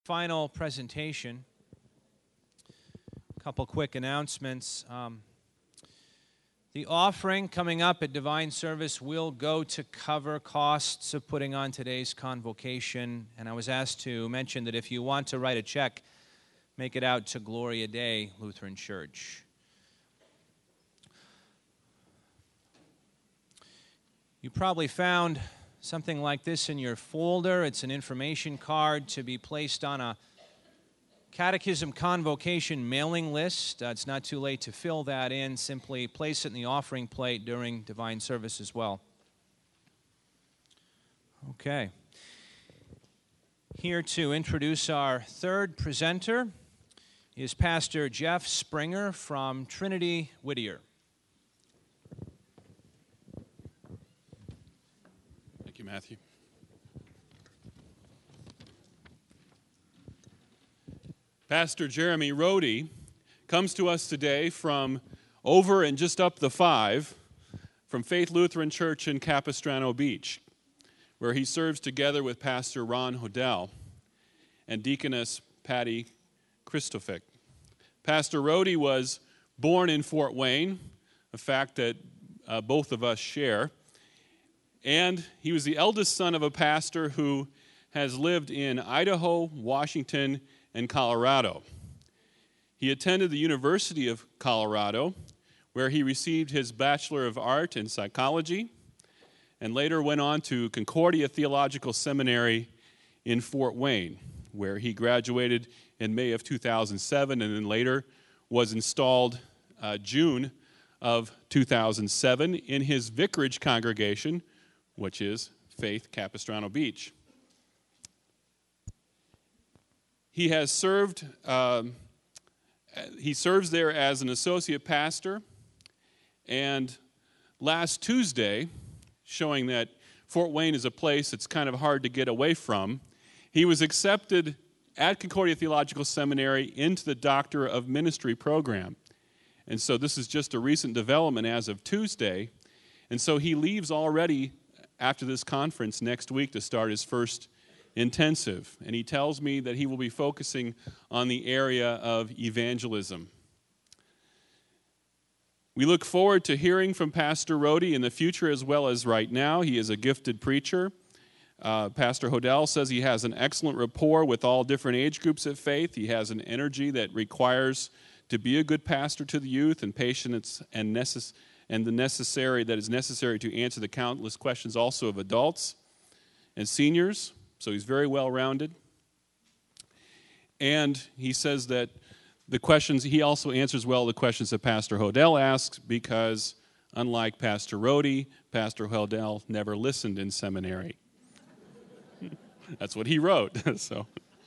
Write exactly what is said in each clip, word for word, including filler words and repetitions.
Final presentation. A couple quick announcements. Um, the offering coming up at Divine Service will go to cover costs of putting on today's convocation. And I was asked to mention that if you want to write a check, make it out to Gloria Dei Lutheran Church. You probably found something like this in your folder. It's an information card to be placed on a Catechism Convocation mailing list. Uh, it's not too late to fill that in. Simply place it in the offering plate during Divine Service as well. Okay. Here to introduce our third presenter is Pastor Jeff Springer from Trinity Whittier. Thank you, Matthew. Pastor Jeremy Rohde comes to us today from over and just up the five from Faith Lutheran Church in Capistrano Beach, where he serves together with Pastor Ron Hodel and Deaconess Patty Christofik. Pastor Rohde was born in Fort Wayne, a fact that uh, both of us share. And he was the eldest son of a pastor who has lived in Idaho, Washington, and Colorado. He attended the University of Colorado, where he received his Bachelor of Art in Psychology, and later went on to Concordia Theological Seminary in Fort Wayne, where he graduated in May of two thousand seven, and then later was installed uh, June of two thousand seven in his vicarage congregation, which is Faith Capistrano Beach. He has served, um, he serves there as an associate pastor, and last Tuesday, showing that Fort Wayne is a place that's kind of hard to get away from, he was accepted at Concordia Theological Seminary into the Doctor of Ministry program. And so this is just a recent development as of Tuesday, and so he leaves already after this conference next week to start his first intensive. And he tells me that he will be focusing on the area of evangelism. We look forward to hearing from Pastor Rohde in the future as well as right now. He is a gifted preacher. Uh, Pastor Hodel says he has an excellent rapport with all different age groups of faith. He has an energy that requires to be a good pastor to the youth, and patience and necessary and the necessary that is necessary to answer the countless questions also of adults and seniors. So he's very well-rounded. And he says that the questions, he also answers well the questions that Pastor Hodel asks, because unlike Pastor Rohde, Pastor Hodel never listened in seminary. That's what he wrote. So.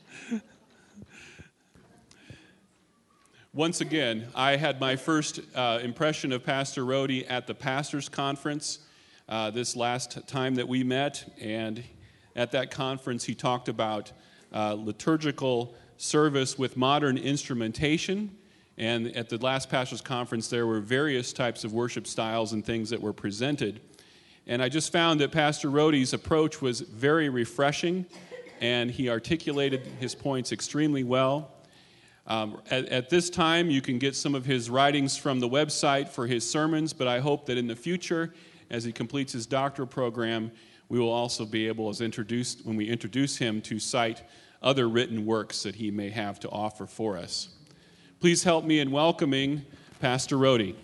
Once again, I had my first uh, impression of Pastor Rohde at the Pastors Conference uh, this last time that we met, and at that conference he talked about uh, liturgical service with modern instrumentation, and at the last Pastors Conference there were various types of worship styles and things that were presented, and I just found that Pastor Rohde's approach was very refreshing, and he articulated his points extremely well. Um, at, at this time, you can get some of his writings from the website for his sermons, but I hope that in the future, as he completes his doctoral program, we will also be able, as introduced, when we introduce him, to cite other written works that he may have to offer for us. Please help me in welcoming Pastor Rohde.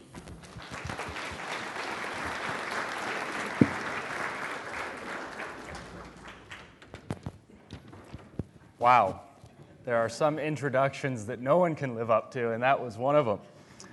Wow. There are some introductions that no one can live up to, and that was one of them.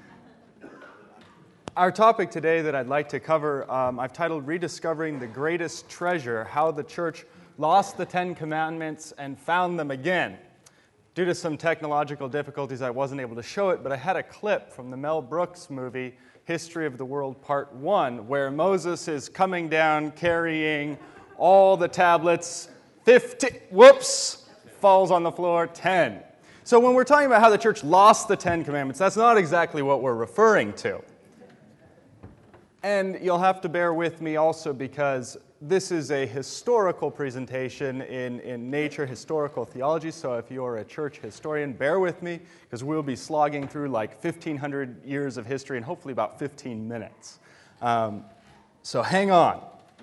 Our topic today that I'd like to cover, um, I've titled Rediscovering the Greatest Treasure, How the Church Lost the Ten Commandments and Found Them Again. Due to some technological difficulties, I wasn't able to show it, but I had a clip from the Mel Brooks movie, History of the World Part one, where Moses is coming down carrying all the tablets, fifty, whoops, falls on the floor, ten. So when we're talking about how the church lost the Ten Commandments, that's not exactly what we're referring to. And you'll have to bear with me also because this is a historical presentation in, in nature, historical theology. So if you're a church historian, bear with me because we'll be slogging through like fifteen hundred years of history in hopefully about fifteen minutes. Um, so hang on.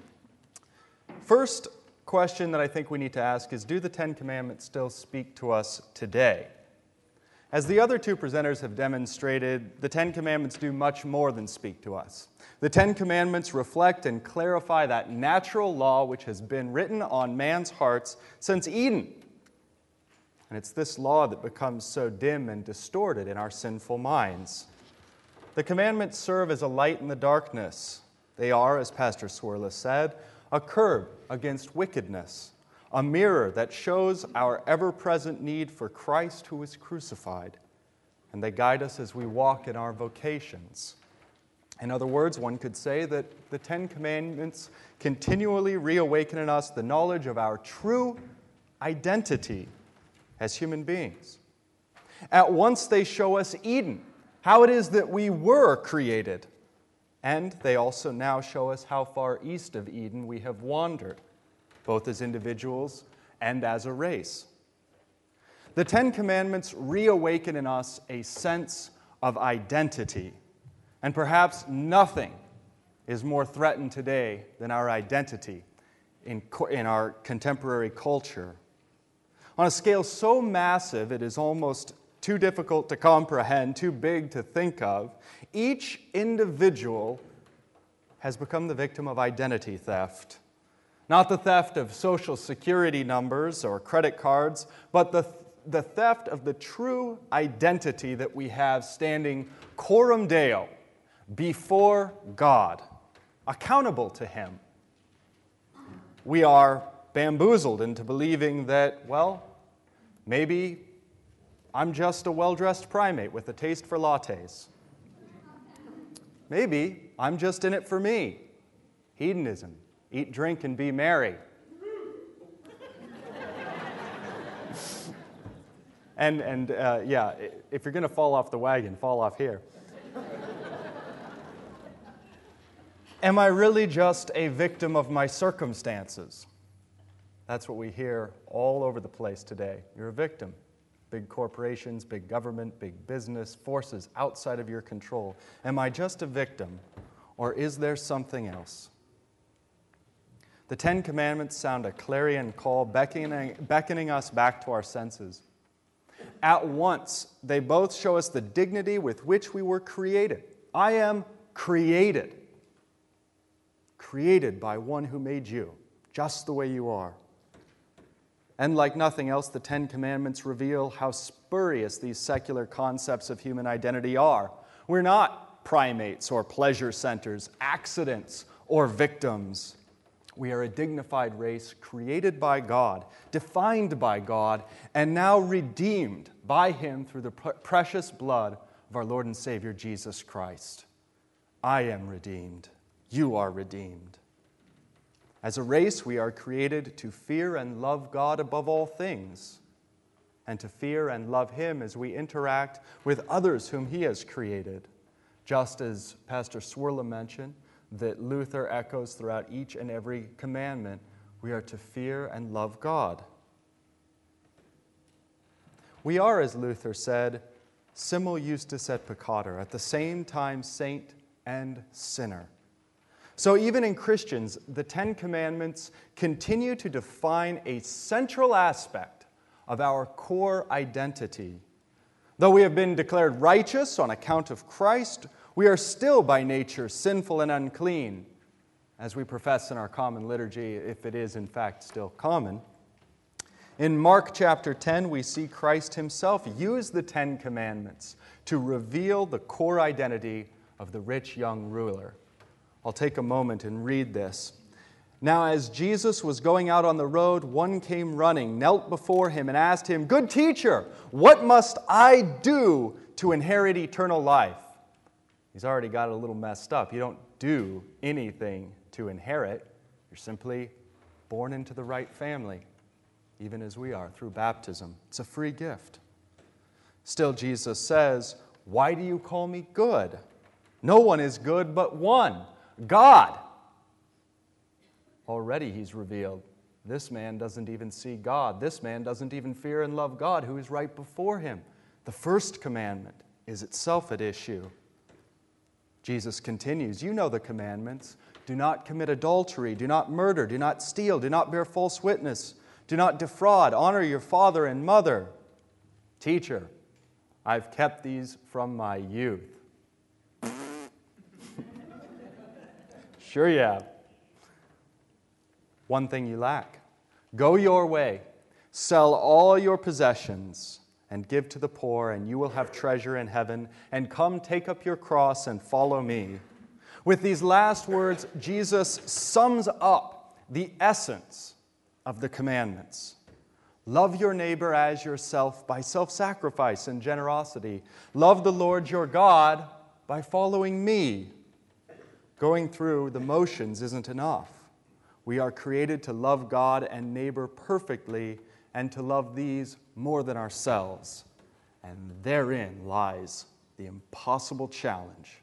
First question that I think we need to ask is, do the Ten Commandments still speak to us today? As the other two presenters have demonstrated, the Ten Commandments do much more than speak to us. The Ten Commandments reflect and clarify that natural law which has been written on man's hearts since Eden. And it's this law that becomes so dim and distorted in our sinful minds. The commandments serve as a light in the darkness. They are, as Pastor Swirla said, a curb against wickedness, a mirror that shows our ever-present need for Christ who was crucified, and they guide us as we walk in our vocations. In other words, one could say that the Ten Commandments continually reawaken in us the knowledge of our true identity as human beings. At once they show us Eden, how it is that we were created, and they also now show us how far east of Eden we have wandered, both as individuals and as a race. The Ten Commandments reawaken in us a sense of identity. And perhaps nothing is more threatened today than our identity in, in our contemporary culture. On a scale so massive it is almost too difficult to comprehend, too big to think of, each individual has become the victim of identity theft. Not the theft of social security numbers or credit cards, but the, the theft of the true identity that we have standing coram Deo, before God, accountable to Him. We are bamboozled into believing that, well, maybe I'm just a well-dressed primate with a taste for lattes. Maybe I'm just in it for me. Hedonism. Eat, drink, and be merry. and, and uh, yeah, if you're going to fall off the wagon, fall off here. Am I really just a victim of my circumstances? That's what we hear all over the place today. You're a victim. Big corporations, big government, big business, forces outside of your control. Am I just a victim, or is there something else? The Ten Commandments sound a clarion call, beckoning, beckoning us back to our senses. At once, they both show us the dignity with which we were created. I am created. Created by one who made you, just the way you are. And like nothing else, the Ten Commandments reveal how spurious these secular concepts of human identity are. We're not primates or pleasure centers, accidents or victims. We are a dignified race created by God, defined by God, and now redeemed by Him through the precious blood of our Lord and Savior Jesus Christ. I am redeemed. You are redeemed. As a race, we are created to fear and love God above all things, and to fear and love Him as we interact with others whom He has created. Just as Pastor Swirla mentioned, that Luther echoes throughout each and every commandment, we are to fear and love God. We are, as Luther said, simul justus et peccator, at the same time saint and sinner. So even in Christians, the Ten Commandments continue to define a central aspect of our core identity. Though we have been declared righteous on account of Christ, we are still by nature sinful and unclean, as we profess in our common liturgy, if it is in fact still common. In Mark chapter ten, we see Christ Himself use the Ten Commandments to reveal the core identity of the rich young ruler. I'll take a moment and read this. Now, as Jesus was going out on the road, one came running, knelt before Him, and asked Him, "Good teacher, what must I do to inherit eternal life?" He's already got it a little messed up. You don't do anything to inherit. You're simply born into the right family, even as we are, through baptism. It's a free gift. Still, Jesus says, "Why do you call me good? No one is good but one, God. Already he's revealed, this man doesn't even see God. This man doesn't even fear and love God who is right before him. The first commandment is itself at issue. Jesus continues, you know the commandments. Do not commit adultery. Do not murder. Do not steal. Do not bear false witness. Do not defraud. Honor your father and mother. Teacher, I've kept these from my youth. Sure you have. One thing you lack. Go your way. Sell all your possessions and give to the poor, and you will have treasure in heaven. And come, take up your cross and follow me. With these last words, Jesus sums up the essence of the commandments. Love your neighbor as yourself by self-sacrifice and generosity. Love the Lord your God by following me. Going through the motions isn't enough. We are created to love God and neighbor perfectly and to love these more than ourselves. And therein lies the impossible challenge.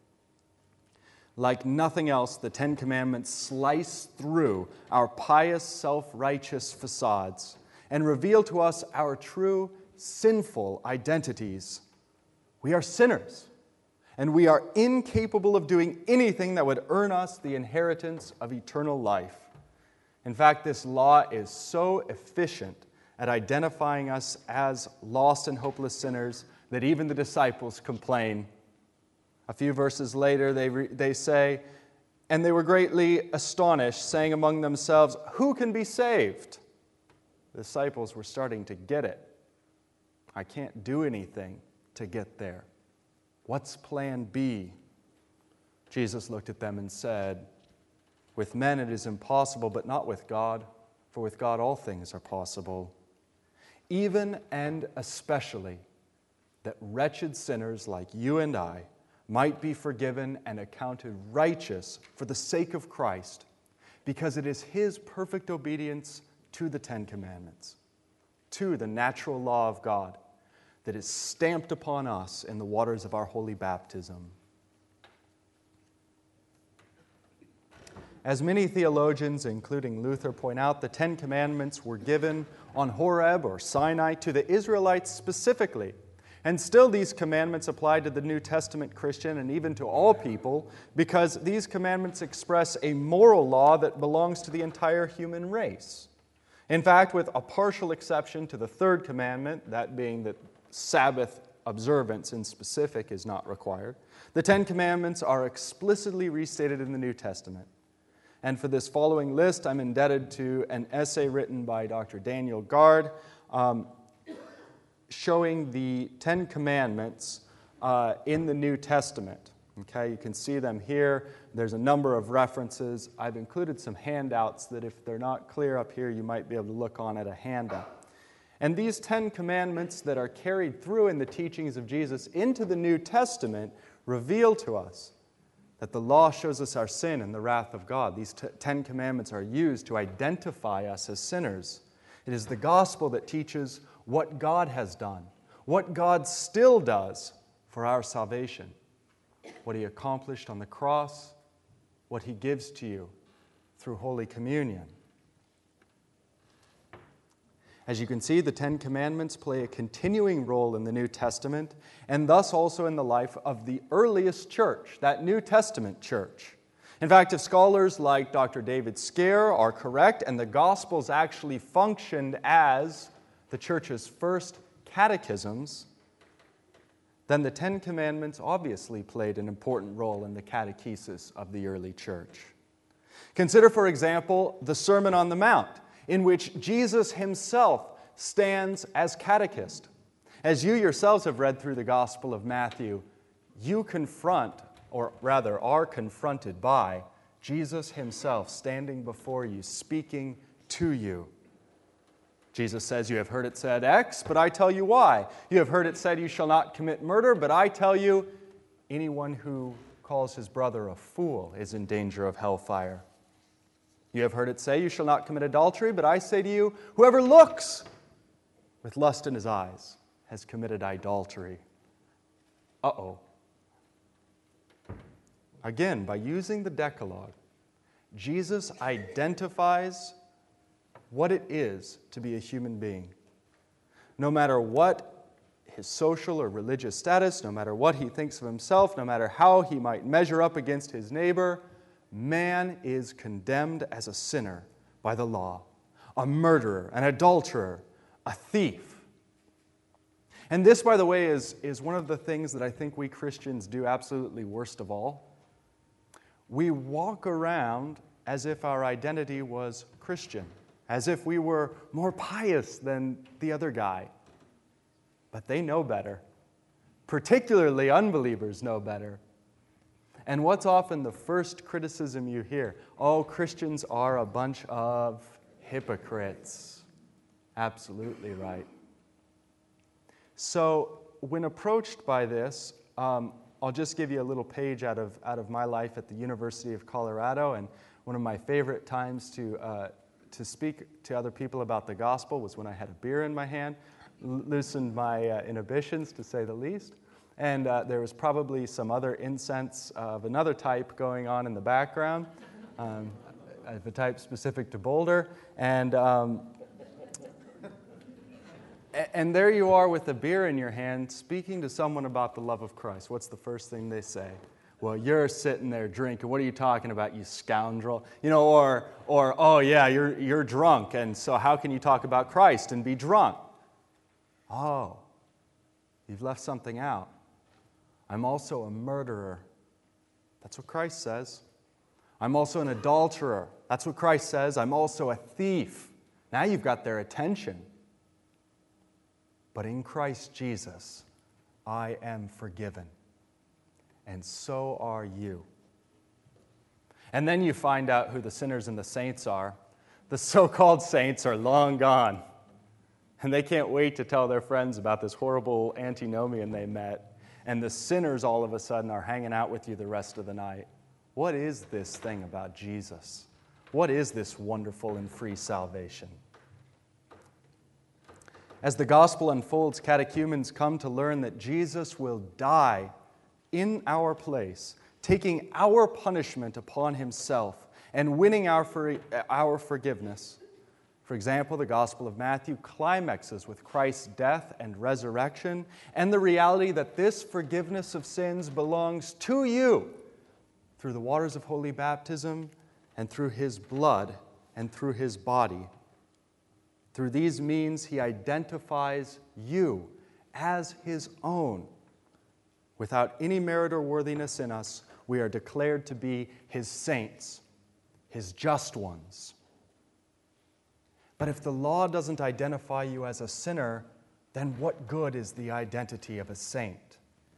Like nothing else, the Ten Commandments slice through our pious, self-righteous facades and reveal to us our true sinful identities. We are sinners, and we are incapable of doing anything that would earn us the inheritance of eternal life. In fact, this law is so efficient at identifying us as lost and hopeless sinners that even the disciples complain. A few verses later, they, re- they say, and they were greatly astonished, saying among themselves, who can be saved? The disciples were starting to get it. I can't do anything to get there. What's plan B? Jesus looked at them and said, with men it is impossible, but not with God, for with God all things are possible. Even and especially that wretched sinners like you and I might be forgiven and accounted righteous for the sake of Christ, because it is His perfect obedience to the Ten Commandments, to the natural law of God, that is stamped upon us in the waters of our holy baptism. As many theologians, including Luther, point out, the Ten Commandments were given on Horeb or Sinai to the Israelites specifically. And still these commandments apply to the New Testament Christian and even to all people, because these commandments express a moral law that belongs to the entire human race. In fact, with a partial exception to the third commandment, that being that Sabbath observance in specific is not required, the Ten Commandments are explicitly restated in the New Testament. And for this following list, I'm indebted to an essay written by Doctor Daniel Gard, um, showing the Ten Commandments uh, in the New Testament. Okay, you can see them here. There's a number of references. I've included some handouts that if they're not clear up here, you might be able to look on at a handout. And these Ten Commandments that are carried through in the teachings of Jesus into the New Testament reveal to us that the law shows us our sin and the wrath of God. These t- Ten Commandments are used to identify us as sinners. It is the gospel that teaches what God has done, what God still does for our salvation, what He accomplished on the cross, what He gives to you through Holy Communion. As you can see, the Ten Commandments play a continuing role in the New Testament, and thus also in the life of the earliest church, that New Testament church. In fact, if scholars like Doctor David Scare are correct, and the Gospels actually functioned as the church's first catechisms, then the Ten Commandments obviously played an important role in the catechesis of the early church. Consider, for example, the Sermon on the Mount, in which Jesus Himself stands as catechist. As you yourselves have read through the Gospel of Matthew, you confront, or rather are confronted by, Jesus Himself standing before you, speaking to you. Jesus says, you have heard it said X, but I tell you Y. You have heard it said you shall not commit murder, but I tell you, anyone who calls his brother a fool is in danger of hellfire. You have heard it say, you shall not commit adultery, but I say to you, whoever looks with lust in his eyes has committed idolatry. Uh-oh. Again, by using the Decalogue, Jesus identifies what it is to be a human being. No matter what his social or religious status, no matter what he thinks of himself, no matter how he might measure up against his neighbor, man is condemned as a sinner by the law, a murderer, an adulterer, a thief. And this, by the way, is, is one of the things that I think we Christians do absolutely worst of all. We walk around as if our identity was Christian, as if we were more pious than the other guy. But they know better. Particularly unbelievers know better. And what's often the first criticism you hear? Oh, Christians are a bunch of hypocrites. Absolutely right. So when approached by this, um, I'll just give you a little page out of, out of my life at the University of Colorado. And one of my favorite times to, uh, to speak to other people about the gospel was when I had a beer in my hand, loosened my uh, inhibitions, to say the least. And uh, there was probably some other incense of another type going on in the background, um, of a type specific to Boulder. And, um, and there you are with a beer in your hand, speaking to someone about the love of Christ. What's the first thing they say? Well, you're sitting there drinking. What are you talking about, you scoundrel? You know, or, or oh yeah, you're, you're drunk, and so how can you talk about Christ and be drunk? Oh, you've left something out. I'm also a murderer. That's what Christ says. I'm also an adulterer. That's what Christ says. I'm also a thief. Now you've got their attention. But in Christ Jesus, I am forgiven. And so are you. And then you find out who the sinners and the saints are. The so-called saints are long gone. And they can't wait to tell their friends about this horrible antinomian they met. And the sinners all of a sudden are hanging out with you the rest of the night. What is this thing about Jesus? What is this wonderful and free salvation? As the gospel unfolds, catechumens come to learn that Jesus will die in our place, taking our punishment upon himself and winning our, for, our forgiveness. For example, the Gospel of Matthew climaxes with Christ's death and resurrection and the reality that this forgiveness of sins belongs to you through the waters of holy baptism and through his blood and through his body. Through these means, he identifies you as his own. Without any merit or worthiness in us, we are declared to be his saints, his just ones. But if the law doesn't identify you as a sinner, then what good is the identity of a saint?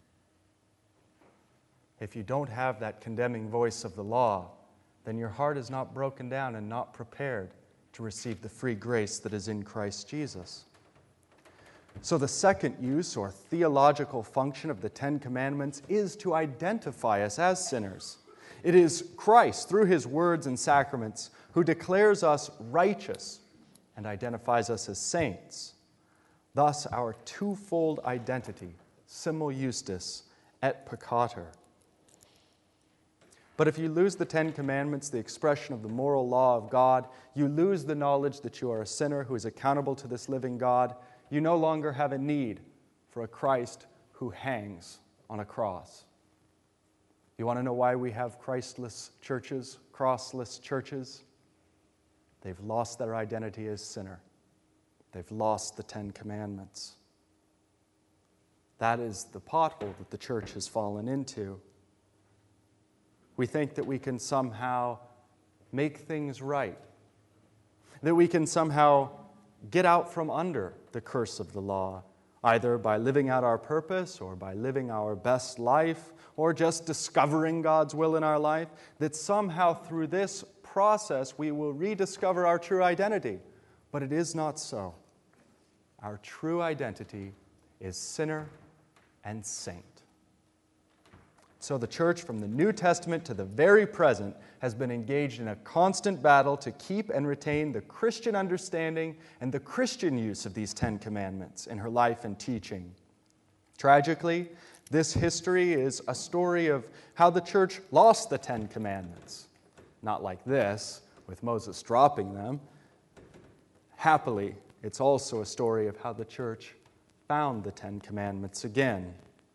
If you don't have that condemning voice of the law, then your heart is not broken down and not prepared to receive the free grace that is in Christ Jesus. So the second use or theological function of the Ten Commandments is to identify us as sinners. It is Christ, through his words and sacraments, who declares us righteous and identifies us as saints. Thus, our twofold identity, simul justus et peccator. But if you lose the Ten Commandments, the expression of the moral law of God, you lose the knowledge that you are a sinner who is accountable to this living God. You no longer have a need for a Christ who hangs on a cross. You want to know why we have Christless churches, crossless churches? They've lost their identity as sinner. They've lost the Ten Commandments. That is the pothole that the church has fallen into. We think that we can somehow make things right, that we can somehow get out from under the curse of the law, either by living out our purpose or by living our best life or just discovering God's will in our life, that somehow through this process we will rediscover our true identity. But it is not so. Our true identity is sinner and saint. So the church from the New Testament to the very present has been engaged in a constant battle to keep and retain the Christian understanding and the Christian use of these Ten Commandments in her life and teaching. Tragically, This history is a story of how the church lost the Ten Commandments. Not like this, with Moses dropping them. Happily, it's also a story of how the church found the Ten Commandments again.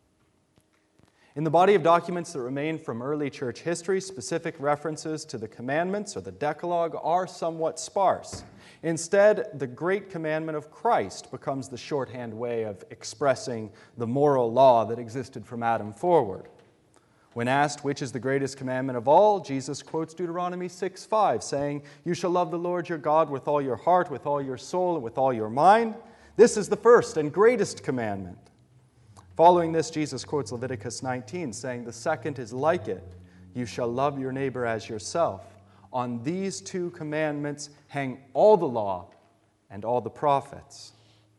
In the body of documents that remain from early church history, specific references to the commandments or the Decalogue are somewhat sparse. Instead, the great commandment of Christ becomes the shorthand way of expressing the moral law that existed from Adam forward. When asked which is the greatest commandment of all, Jesus quotes Deuteronomy six five, saying, "You shall love the Lord your God with all your heart, with all your soul, and with all your mind. This is the first and greatest commandment." Following this, Jesus quotes Leviticus nineteen, saying, "The second is like it. You shall love your neighbor as yourself. On these two commandments hang all the law and all the prophets."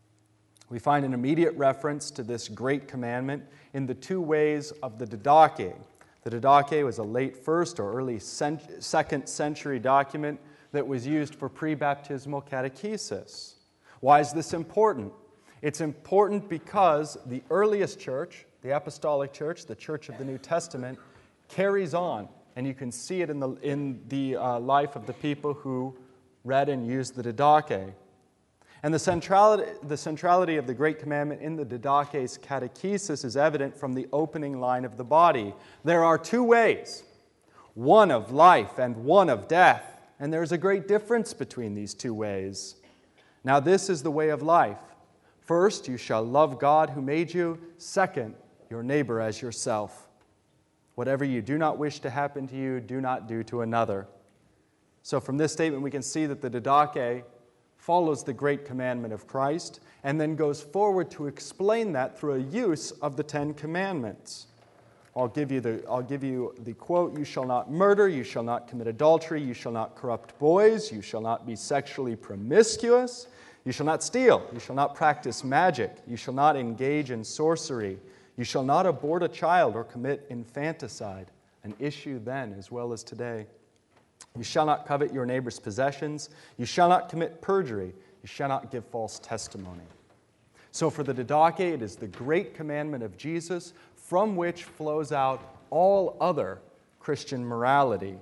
We find an immediate reference to this great commandment in the two ways of the Didache. The Didache was a late first or early cent- second century document that was used for pre-baptismal catechesis. Why is this important? It's important because the earliest church, the apostolic church, the church of the New Testament, carries on. And you can see it in the, in the uh, life of the people who read and used the Didache. And the centrality, the centrality of the Great Commandment in the Didache's catechesis is evident from the opening line of the body. There are two ways, one of life and one of death. And there is a great difference between these two ways. Now this is the way of life. First, you shall love God who made you. Second, your neighbor as yourself. Whatever you do not wish to happen to you, do not do to another. So from this statement, we can see that the Didache follows the great commandment of Christ and then goes forward to explain that through a use of the Ten Commandments. I'll give you the, I'll give you the quote, "You shall not murder, you shall not commit adultery, you shall not corrupt boys, you shall not be sexually promiscuous, you shall not steal, you shall not practice magic, you shall not engage in sorcery, you shall not abort a child or commit infanticide," an issue then as well as today. "You shall not covet your neighbor's possessions, you shall not commit perjury, you shall not give false testimony." So for the Didache, it is the great commandment of Jesus from which flows out all other Christian morality.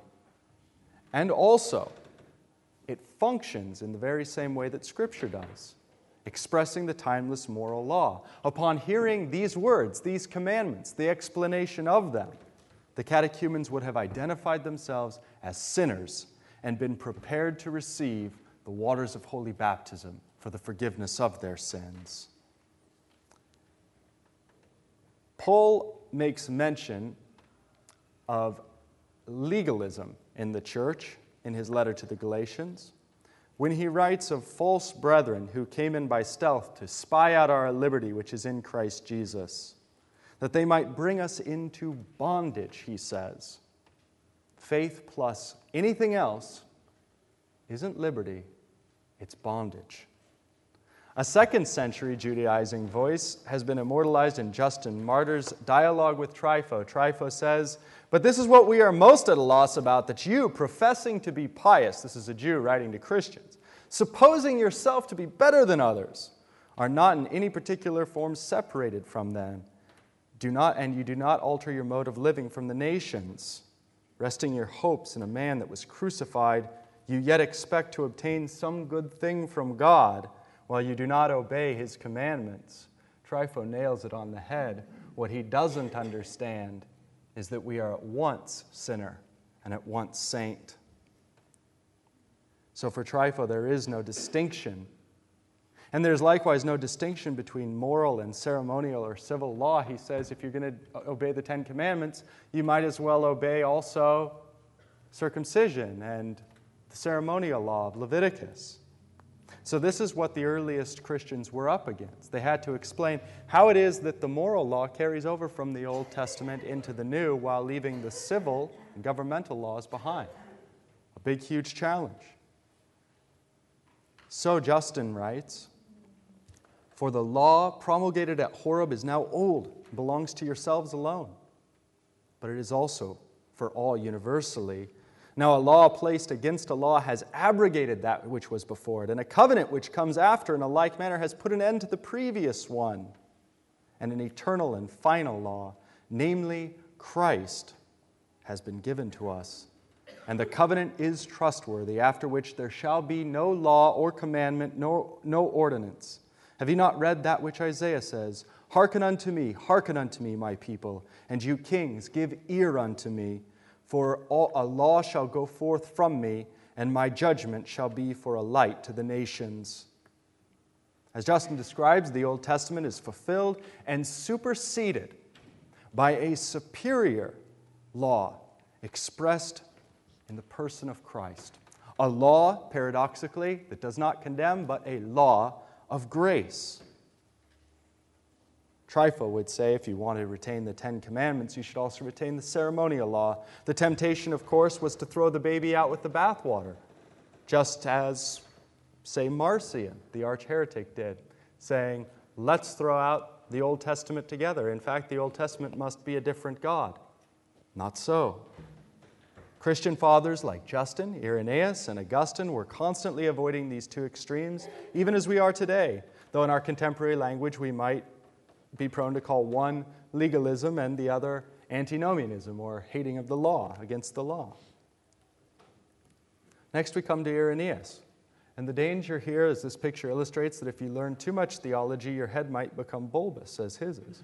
And also, it functions in the very same way that Scripture does, expressing the timeless moral law. Upon hearing these words, these commandments, the explanation of them, the catechumens would have identified themselves as sinners and been prepared to receive the waters of holy baptism for the forgiveness of their sins. Paul makes mention of legalism in the church in his letter to the Galatians, when he writes of false brethren who came in by stealth to spy out our liberty which is in Christ Jesus, that they might bring us into bondage, he says. Faith plus anything else isn't liberty, it's bondage. A second century Judaizing voice has been immortalized in Justin Martyr's dialogue with Trypho. Trypho says, "But this is what we are most at a loss about, that you, professing to be pious," this is a Jew writing to Christians, "supposing yourself to be better than others, are not in any particular form separated from them. Do not, and you do not alter your mode of living from the nations. Resting your hopes in a man that was crucified, you yet expect to obtain some good thing from God, while you do not obey his commandments." Trypho nails it on the head. What he doesn't understand is that we are at once sinner and at once saint. So for Trypho, there is no distinction. And there's likewise no distinction between moral and ceremonial or civil law. He says if you're going to obey the Ten Commandments, you might as well obey also circumcision and the ceremonial law of Leviticus. So this is what the earliest Christians were up against. They had to explain how it is that the moral law carries over from the Old Testament into the New while leaving the civil and governmental laws behind. A big, huge challenge. So Justin writes, "For the law promulgated at Horeb is now old, and belongs to yourselves alone. But it is also for all universally. Now a law placed against a law has abrogated that which was before it, and a covenant which comes after in a like manner has put an end to the previous one. and an eternal and final law, namely Christ, has been given to us. And the covenant is trustworthy, after which there shall be no law or commandment, no, no ordinance. Have you not read that which Isaiah says? Hearken unto me, hearken unto me, my people, and you kings, give ear unto me. For all, a law shall go forth from me, and my judgment shall be for a light to the nations. As Justin describes, the Old Testament is fulfilled and superseded by a superior law expressed in the person of Christ. A law, paradoxically, that does not condemn, but a law of grace. Trypho would say if you want to retain the Ten Commandments, you should also retain the ceremonial law. The temptation, of course, was to throw the baby out with the bathwater, just as, say, Marcion, the arch-heretic, did, saying, let's throw out the Old Testament together. In fact, the Old Testament must be a different God. Not so. Christian fathers like Justin, Irenaeus, and Augustine were constantly avoiding these two extremes, even as we are today, though in our contemporary language we might be prone to call one legalism and the other antinomianism, or hating of the law, against the law. Next we come to Irenaeus. And the danger here, as this picture illustrates, that if you learn too much theology, your head might become bulbous, as his is.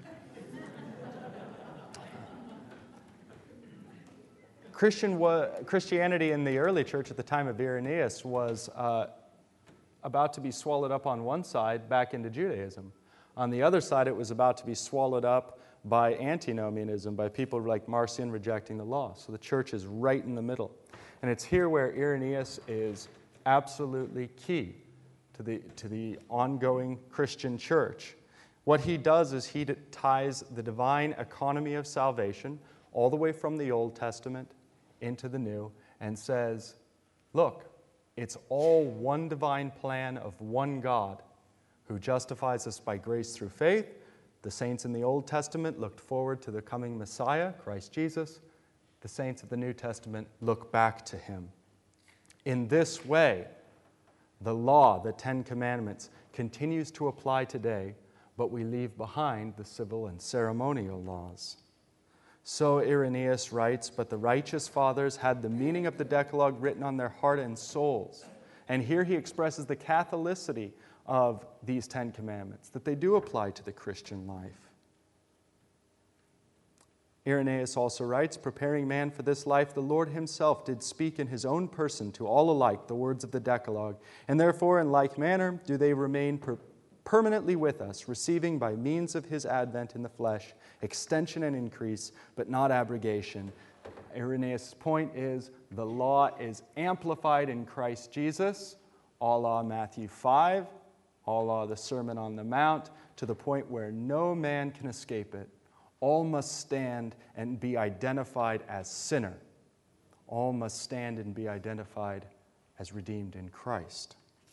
Christian wa- Christianity in the early church at the time of Irenaeus was uh, about to be swallowed up on one side back into Judaism. On the other side, it was about to be swallowed up by antinomianism, by people like Marcion rejecting the law. So the church is right in the middle. And it's here where Irenaeus is absolutely key to the, to the ongoing Christian church. What he does is he ties the divine economy of salvation all the way from the Old Testament into the New and says, look, it's all one divine plan of one God who justifies us by grace through faith. The saints in the Old Testament looked forward to the coming Messiah, Christ Jesus. The saints of the New Testament look back to him. In this way, the law, the Ten Commandments, continues to apply today, but we leave behind the civil and ceremonial laws. So Irenaeus writes, but the righteous fathers had the meaning of the Decalogue written on their heart and souls. And here he expresses the Catholicity of these Ten Commandments, that they do apply to the Christian life. Irenaeus also writes, preparing man for this life, the Lord himself did speak in his own person to all alike the words of the Decalogue, and therefore in like manner do they remain per- permanently with us, receiving by means of his advent in the flesh extension and increase, but not abrogation. Irenaeus' point is the law is amplified in Christ Jesus, a la Matthew five, a la the Sermon on the Mount, to the point where no man can escape it. All must stand and be identified as sinner. All must stand and be identified as redeemed in Christ.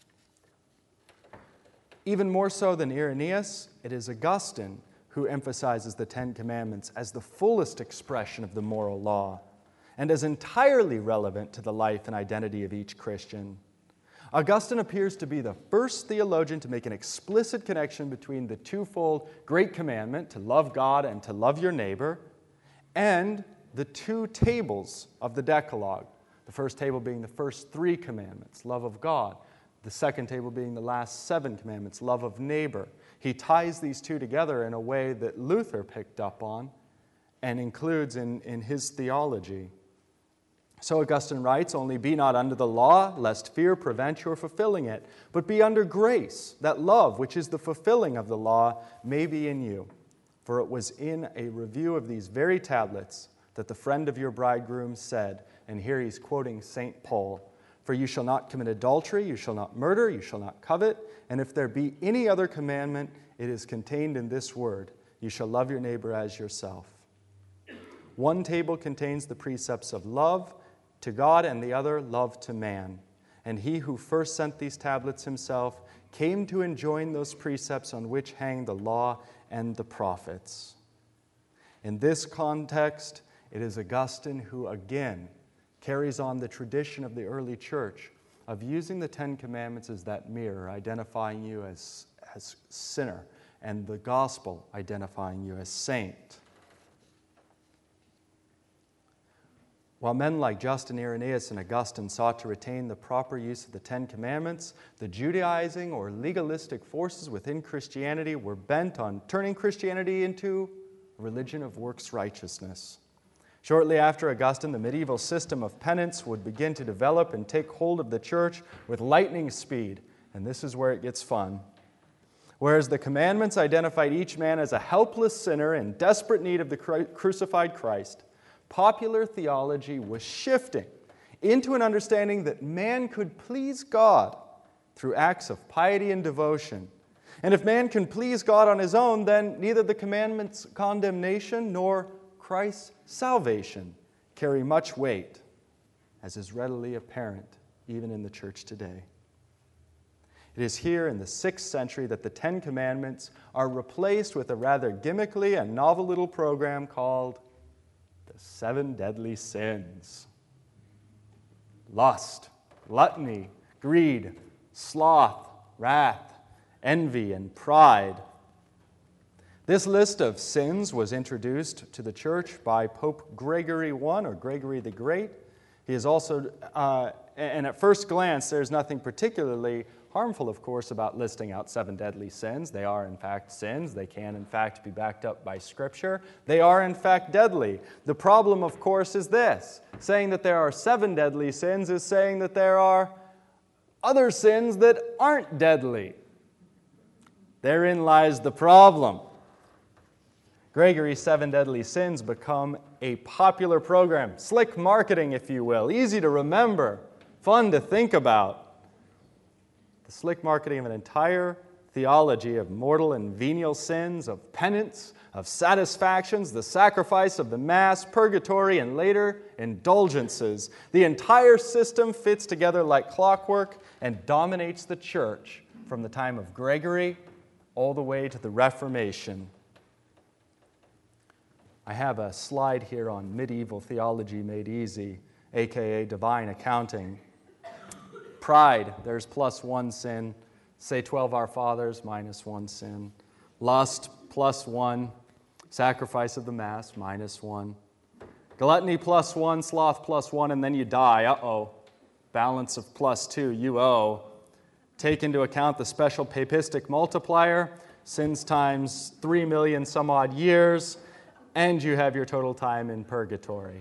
Even more so than Irenaeus, it is Augustine who emphasizes the Ten Commandments as the fullest expression of the moral law and as entirely relevant to the life and identity of each Christian. Augustine appears to be the first theologian to make an explicit connection between the twofold great commandment, to love God and to love your neighbor, and the two tables of the Decalogue. The first table being the first three commandments, love of God. The second table being the last seven commandments, love of neighbor. He ties these two together in a way that Luther picked up on and includes in, in his theology. So Augustine writes, only be not under the law, lest fear prevent your fulfilling it, but be under grace, that love, which is the fulfilling of the law, may be in you. For it was in a review of these very tablets that the friend of your bridegroom said, and here he's quoting Saint Paul, for you shall not commit adultery, you shall not murder, you shall not covet, and if there be any other commandment, it is contained in this word, you shall love your neighbor as yourself. One table contains the precepts of love to God, and the other, love to man. And he who first sent these tablets himself came to enjoin those precepts on which hang the law and the prophets. In this context, it is Augustine who again carries on the tradition of the early church of using the Ten Commandments as that mirror, identifying you as, as sinner and the gospel identifying you as saint. While men like Justin, Irenaeus, and Augustine sought to retain the proper use of the Ten Commandments, the Judaizing or legalistic forces within Christianity were bent on turning Christianity into a religion of works righteousness. Shortly after Augustine, the medieval system of penance would begin to develop and take hold of the church with lightning speed, and this is where it gets fun. Whereas the commandments identified each man as a helpless sinner in desperate need of the crucified Christ, popular theology was shifting into an understanding that man could please God through acts of piety and devotion. And if man can please God on his own, then neither the commandments' condemnation nor Christ's salvation carry much weight, as is readily apparent even in the church today. It is here in the sixth century that the Ten Commandments are replaced with a rather gimmickly and novel little program called the Seven Deadly Sins. Lust, gluttony, greed, sloth, wrath, envy, and pride. This list of sins was introduced to the church by Pope Gregory the First, or Gregory the Great. He is also, uh, and at first glance, there's nothing particularly harmful, of course, about listing out seven deadly sins. They are, in fact, sins. They can, in fact, be backed up by Scripture. They are, in fact, deadly. The problem, of course, is this. Saying that there are seven deadly sins is saying that there are other sins that aren't deadly. Therein lies the problem. Gregory's Seven Deadly Sins become a popular program. Slick marketing, if you will. Easy to remember. Fun to think about. The slick marketing of an entire theology of mortal and venial sins, of penance, of satisfactions, the sacrifice of the Mass, purgatory, and later indulgences. The entire system fits together like clockwork and dominates the church from the time of Gregory all the way to the Reformation. I have a slide here on medieval theology made easy, aka divine accounting. Pride, there's plus one sin. Say twelve Our Fathers, minus one sin. Lust, plus one. Sacrifice of the Mass, minus one. Gluttony, plus one. Sloth, plus one. And then you die. Uh-oh. Balance of plus two, you owe. Take into account the special papistic multiplier. Sins times three million some odd years. And you have your total time in purgatory.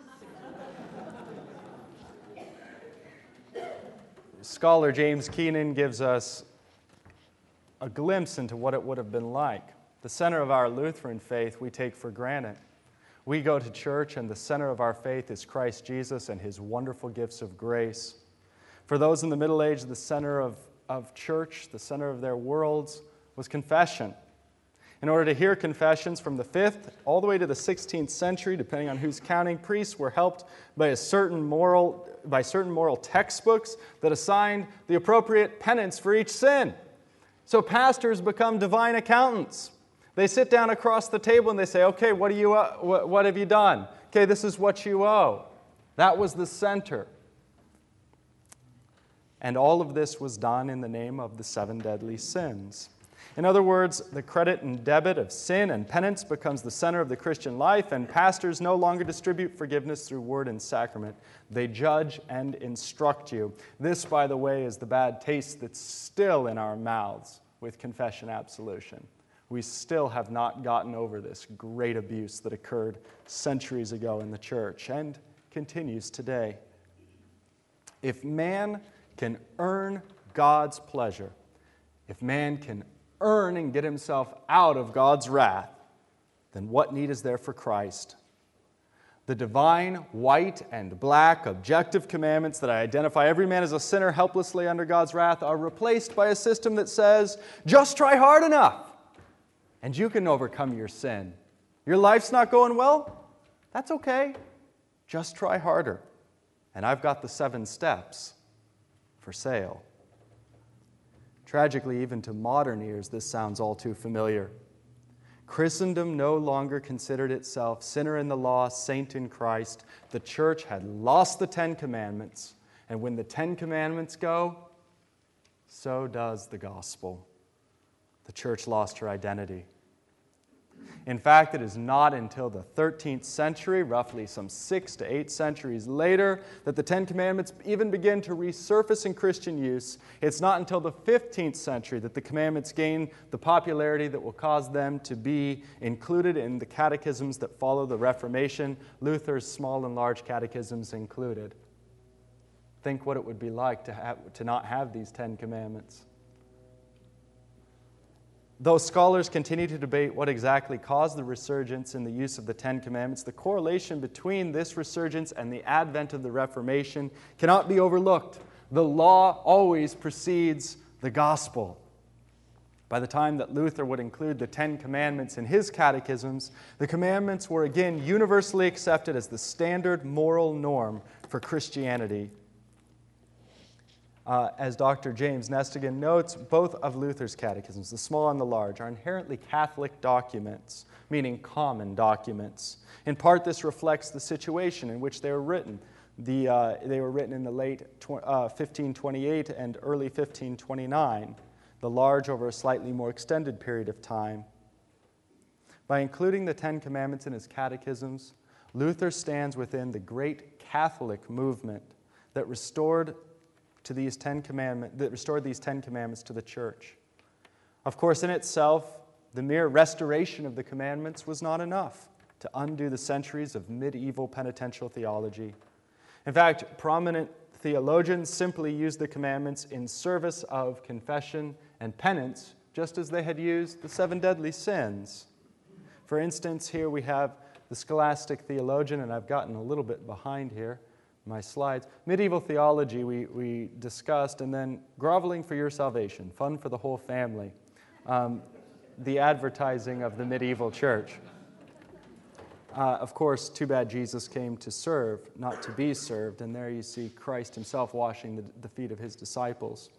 Scholar James Keenan gives us a glimpse into what it would have been like. The center of our Lutheran faith we take for granted. We go to church and the center of our faith is Christ Jesus and His wonderful gifts of grace. For those in the Middle Age, the center of, of church, the center of their worlds was confession. In order to hear confessions from the fifth all the way to the sixteenth century, depending on who's counting, priests were helped by a certain moral, by certain moral textbooks that assigned the appropriate penance for each sin. So pastors become divine accountants. They sit down across the table and they say, okay, what do you, uh, what, what have you done? Okay, this is what you owe. That was the center. And all of this was done in the name of the seven deadly sins. In other words, the credit and debit of sin and penance becomes the center of the Christian life, and pastors no longer distribute forgiveness through word and sacrament. They judge and instruct you. This, by the way, is the bad taste that's still in our mouths with confession absolution. We still have not gotten over this great abuse that occurred centuries ago in the church and continues today. If man can earn God's pleasure, if man can earn and get himself out of God's wrath, then what need is there for Christ? The divine, white and black, objective commandments that identify every man as a sinner helplessly under God's wrath are replaced by a system that says, just try hard enough, and you can overcome your sin. Your life's not going well? That's okay. Just try harder. And I've got the seven steps for sale. Tragically, even to modern ears, this sounds all too familiar. Christendom no longer considered itself sinner in the law, saint in Christ. The church had lost the Ten Commandments, and when the Ten Commandments go, so does the gospel. the church lost her identity. In fact, it is not until the thirteenth century, roughly some six to eight centuries later, that the Ten Commandments even begin to resurface in Christian use. It's not until the fifteenth century that the commandments gain the popularity that will cause them to be included in the catechisms that follow the Reformation, Luther's small and large catechisms included. Think what it would be like to have, to not have these Ten Commandments. Though scholars continue to debate what exactly caused the resurgence in the use of the Ten Commandments, the correlation between this resurgence and the advent of the Reformation cannot be overlooked. The law always precedes the gospel. By the time that Luther would include the Ten Commandments in his catechisms, the commandments were again universally accepted as the standard moral norm for Christianity. Uh, as Doctor James Nestigan notes, both of Luther's catechisms, the small and the large, are inherently Catholic documents, meaning common documents. In part, this reflects the situation in which they were written. The, uh, they were written in the late tw- uh, fifteen twenty-eight and early fifteen twenty-nine, the large over a slightly more extended period of time. By including the Ten Commandments in his catechisms, Luther stands within the great Catholic movement that restored to these Ten Commandments, that restored these Ten Commandments to the church. Of course, in itself, the mere restoration of the commandments was not enough to undo the centuries of medieval penitential theology. In fact, prominent theologians simply used the commandments in service of confession and penance, just as they had used the seven deadly sins. For instance, here we have the scholastic theologian, and I've gotten a little bit behind here, my slides. Medieval theology we, we discussed, and then groveling for your salvation, fun for the whole family, um, the advertising of the medieval church. Uh, of course, too bad Jesus came to serve, not to be served, and there you see Christ himself washing the, the feet of his disciples.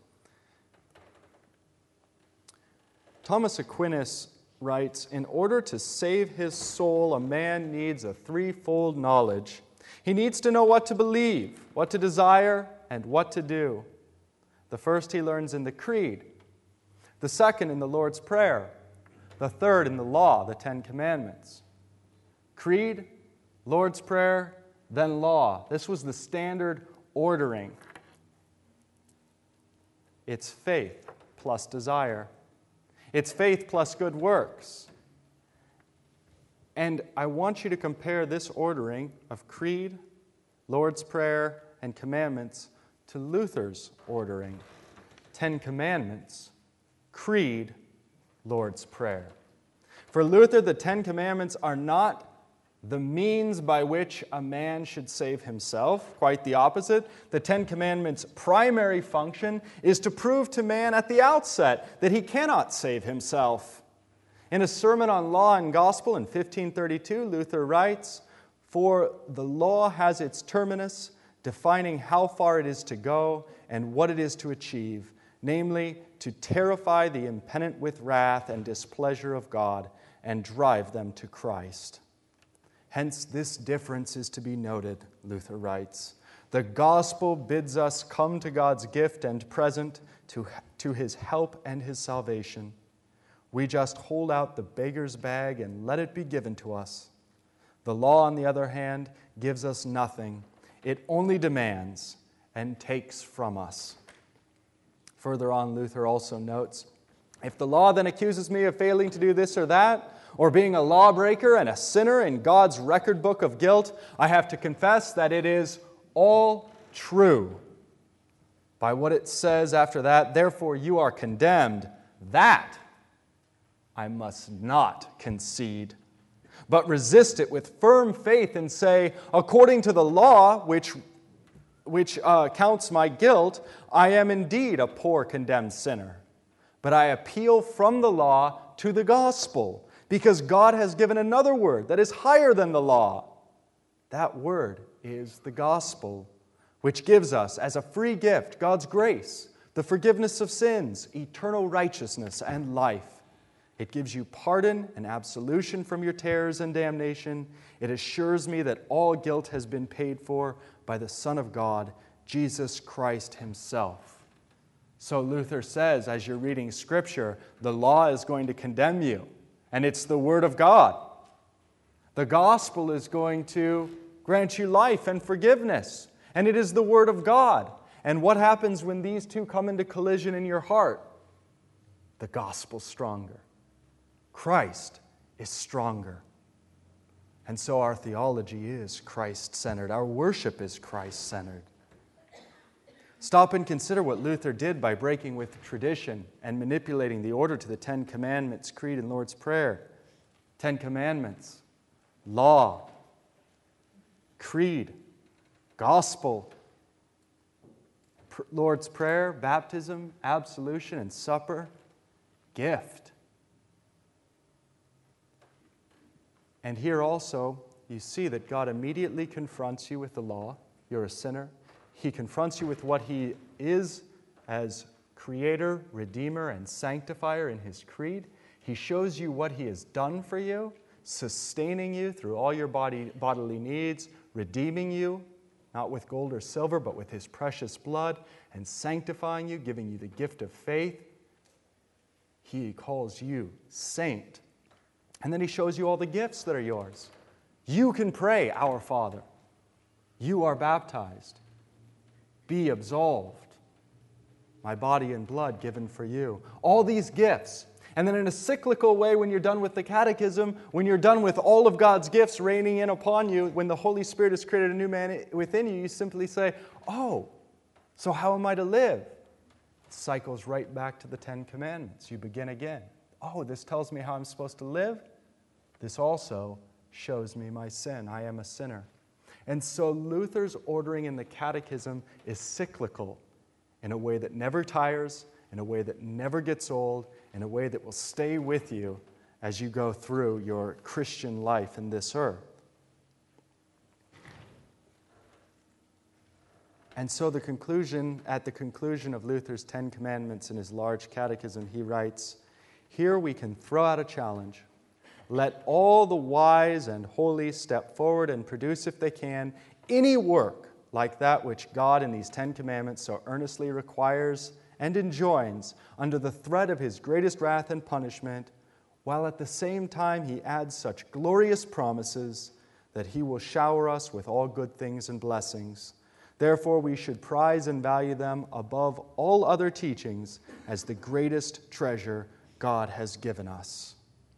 Thomas Aquinas writes, "In order to save his soul, a man needs a threefold knowledge. He needs to know what to believe, what to desire, and what to do. The first he learns in the Creed, the second in the Lord's Prayer, the third in the law, the Ten Commandments." Creed, Lord's Prayer, then law. This was the standard ordering. It's faith plus desire. It's faith plus good works. And I want you to compare this ordering of Creed, Lord's Prayer, and Commandments to Luther's ordering. Ten Commandments, Creed, Lord's Prayer. For Luther, the Ten Commandments are not the means by which a man should save himself. Quite the opposite. The Ten Commandments' primary function is to prove to man at the outset that he cannot save himself. In a sermon on law and gospel in fifteen thirty-two, Luther writes, "For the law has its terminus, defining how far it is to go and what it is to achieve, namely, to terrify the impenitent with wrath and displeasure of God and drive them to Christ." Hence, this difference is to be noted, Luther writes. The gospel bids us come to God's gift and present, to, to his help and his salvation. We just hold out the beggar's bag and let it be given to us. The law, on the other hand, gives us nothing. It only demands and takes from us. Further on, Luther also notes, "If the law then accuses me of failing to do this or that, or being a lawbreaker and a sinner in God's record book of guilt, I have to confess that it is all true." By what it says after that, "Therefore you are condemned," that I must not concede, but resist it with firm faith and say, according to the law, which, which uh, counts my guilt, I am indeed a poor condemned sinner. But I appeal from the law to the gospel, because God has given another word that is higher than the law. That word is the gospel, which gives us as a free gift God's grace, the forgiveness of sins, eternal righteousness, and life. It gives you pardon and absolution from your terrors and damnation. It assures me that all guilt has been paid for by the Son of God, Jesus Christ himself. So Luther says, as you're reading Scripture, the law is going to condemn you, and it's the Word of God. The gospel is going to grant you life and forgiveness, and it is the Word of God. And what happens when these two come into collision in your heart? The gospel's stronger. Christ is stronger. And so our theology is Christ-centered. Our worship is Christ-centered. Stop and consider what Luther did by breaking with tradition and manipulating the order to the Ten Commandments, Creed, and Lord's Prayer. Ten Commandments, law, creed, gospel, pr- Lord's Prayer, baptism, absolution, and supper, gift. And here also, you see that God immediately confronts you with the law. You're a sinner. He confronts you with what He is as Creator, Redeemer, and Sanctifier in His creed. He shows you what He has done for you, sustaining you through all your body, bodily needs, redeeming you, not with gold or silver, but with His precious blood, and sanctifying you, giving you the gift of faith. He calls you saint. And then He shows you all the gifts that are yours. You can pray, Our Father. You are baptized. Be absolved. My body and blood given for you. All these gifts. And then in a cyclical way, when you're done with the catechism, when you're done with all of God's gifts raining in upon you, when the Holy Spirit has created a new man within you, you simply say, oh, so how am I to live? It cycles right back to the Ten Commandments. You begin again. Oh, this tells me how I'm supposed to live. This also shows me my sin. I am a sinner. And so Luther's ordering in the Catechism is cyclical in a way that never tires, in a way that never gets old, in a way that will stay with you as you go through your Christian life in this earth. And so the conclusion, at the conclusion of Luther's Ten Commandments in his large catechism, he writes, "Here we can throw out a challenge. Let all the wise and holy step forward and produce, if they can, any work like that which God in these Ten Commandments so earnestly requires and enjoins under the threat of His greatest wrath and punishment, while at the same time He adds such glorious promises that He will shower us with all good things and blessings. Therefore we should prize and value them above all other teachings as the greatest treasure God has given us."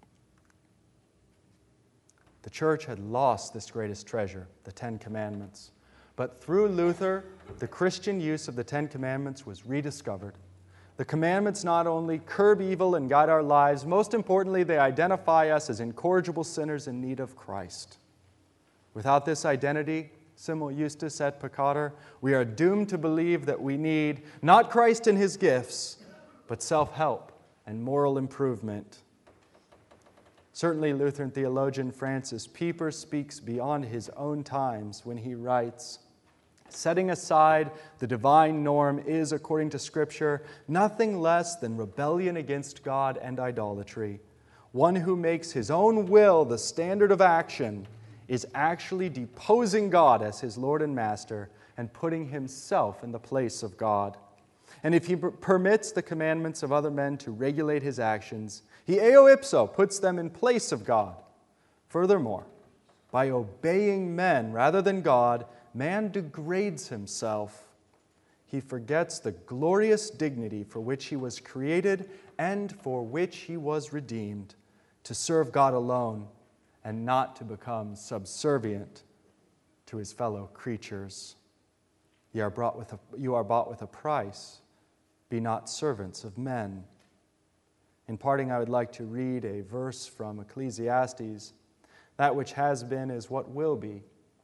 The church had lost this greatest treasure, the Ten Commandments. But through Luther, the Christian use of the Ten Commandments was rediscovered. The commandments not only curb evil and guide our lives, most importantly, they identify us as incorrigible sinners in need of Christ. Without this identity, simul justus et peccator, we are doomed to believe that we need not Christ and His gifts, but self-help and moral improvement. Certainly, Lutheran theologian Francis Pieper speaks beyond his own times when he writes, "Setting aside the divine norm is, according to Scripture, nothing less than rebellion against God and idolatry. One who makes his own will the standard of action is actually deposing God as his Lord and Master and putting himself in the place of God. And if he permits the commandments of other men to regulate his actions, he eo ipso puts them in place of God. Furthermore, by obeying men rather than God, man degrades himself. He forgets the glorious dignity for which he was created and for which he was redeemed, to serve God alone and not to become subservient to his fellow creatures. You are bought with a, you are bought with a price. Be not servants of men." In parting, I would like to read a verse from Ecclesiastes. That which has been is what will be.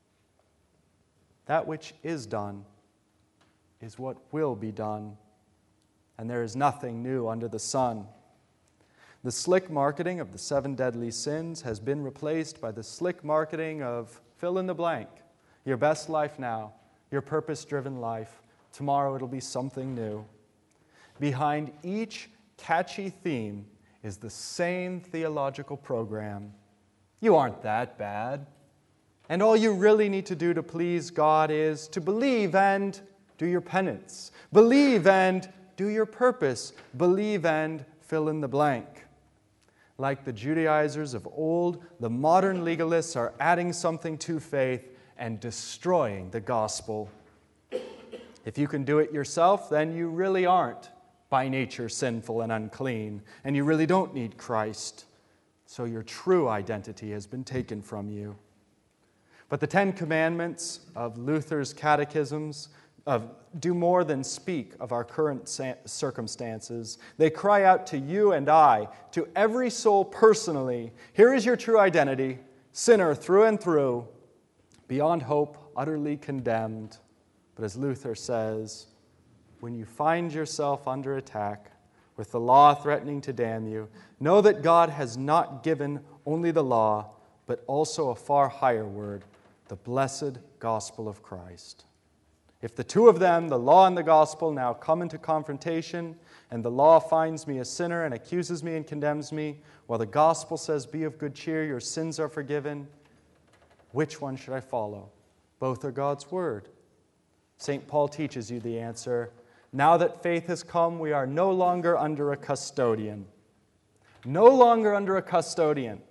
That which is done is what will be done. And there is nothing new under the sun. The slick marketing of the seven deadly sins has been replaced by the slick marketing of fill in the blank. Your best life now, your purpose-driven life. Tomorrow it'll be something new. Behind each catchy theme is the same theological program. You aren't that bad. And all you really need to do to please God is to believe and do your penance. Believe and do your purpose, believe and fill in the blank. Like the Judaizers of old, the modern legalists are adding something to faith and destroying the gospel. If you can do it yourself, then you really aren't by nature sinful and unclean, and you really don't need Christ. So your true identity has been taken from you. But the Ten Commandments of Luther's catechisms of, do more than speak of our current circumstances. They cry out to you and I, to every soul personally, here is your true identity, sinner through and through, beyond hope, utterly condemned. But as Luther says, when you find yourself under attack, with the law threatening to damn you, know that God has not given only the law, but also a far higher word, the blessed gospel of Christ. If the two of them, the law and the gospel, now come into confrontation, and the law finds me a sinner and accuses me and condemns me, while the gospel says, be of good cheer, your sins are forgiven, which one should I follow? Both are God's word. Saint Paul teaches you the answer. Now that faith has come, we are no longer under a custodian. No longer under a custodian.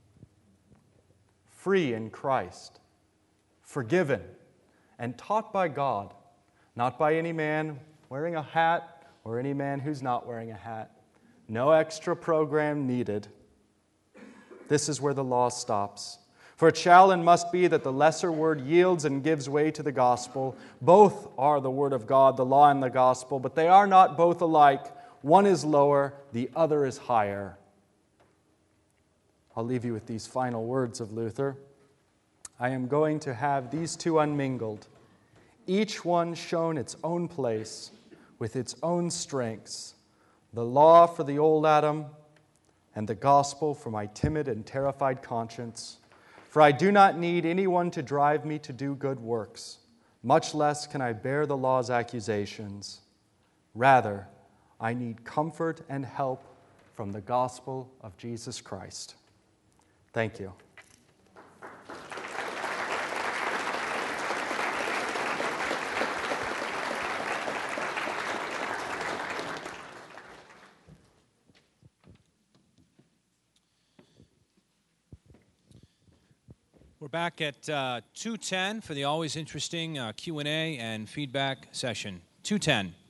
Free in Christ. Forgiven and taught by God, not by any man wearing a hat or any man who's not wearing a hat. No extra program needed. This is where the law stops. For it shall and must be that the lesser word yields and gives way to the gospel. Both are the word of God, the law and the gospel, but they are not both alike. One is lower, the other is higher. I'll leave you with these final words of Luther. I am going to have these two unmingled, each one shown its own place with its own strengths, the law for the old Adam and the gospel for my timid and terrified conscience. For I do not need anyone to drive me to do good works, much less can I bear the law's accusations. Rather, I need comfort and help from the gospel of Jesus Christ. Thank you. We're back at uh, two ten for the always interesting uh, Q and A and feedback session. two ten.